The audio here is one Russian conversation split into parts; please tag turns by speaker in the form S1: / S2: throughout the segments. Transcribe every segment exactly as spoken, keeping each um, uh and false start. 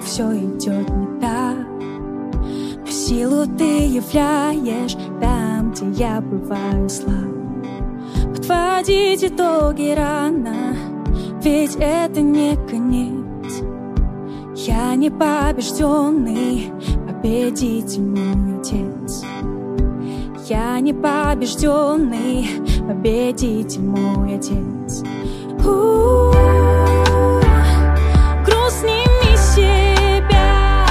S1: все идет не так. Но силу ты являешь там, где я бываю слаб. Подводить итоги рано, ведь это не конец. Я не побежденный, победитель мой Отец. Я не побежденный, победитель мой Отец. У-у-у. Груз сними с себя.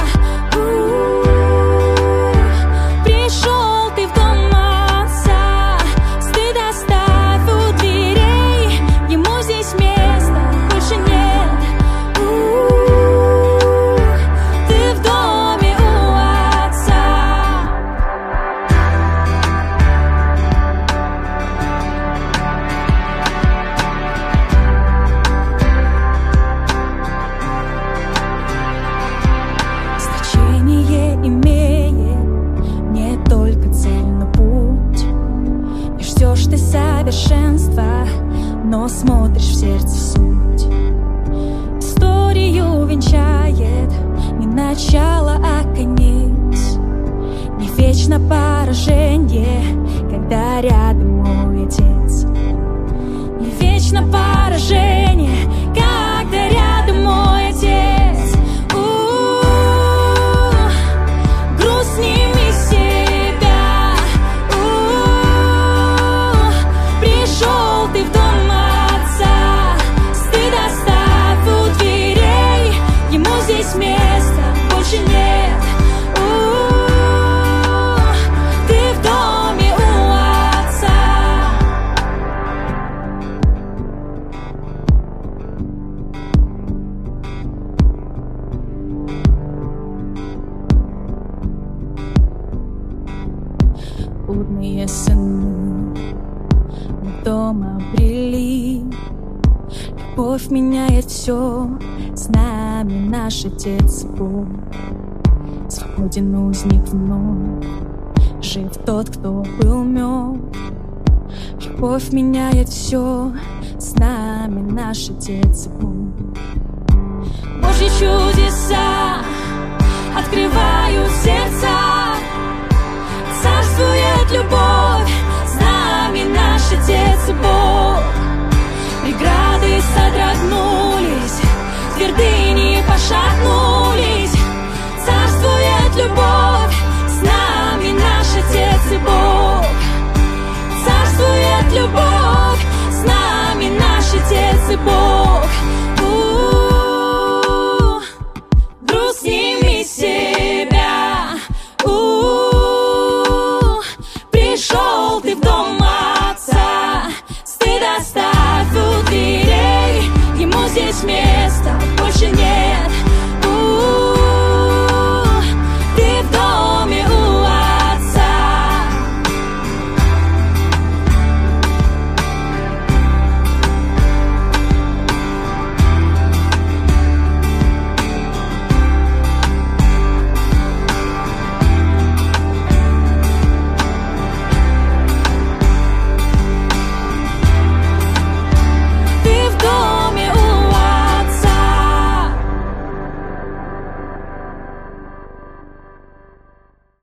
S1: У-у-у. Пришел ты в дом Отца, стыд оставь у дверей, ему здесь места больше нет. У-у-у. Ты в доме у Отца. Значение имеет не только цель, но путь. Не ждешь ты совершенства, но смотришь в сердце суть. Историю венчает не начало, а конец. Не вечно поражение, когда рядом мой Отец. Не вечно поражение, когда рядом мой Отец. У-у-у. Груз сними с себя. У-у-у. Пришел ты в дом Отца, стыд оставь у дверей, ему здесь места больше нет. У-у-у. Ты в доме у Отца. Блудные сыны мы дом обрели. Любовь меняет все, с нами наш Отец и Бог. Свободен узник вновь, жив тот, кто был мертв. Любовь меняет все, с нами наш Отец и Бог. Божьи чудеса открывают сердца, царствует любовь, с нами наш Отец и Бог. Преграды содрогнулись, твердыни пошатнулись, царствует любовь.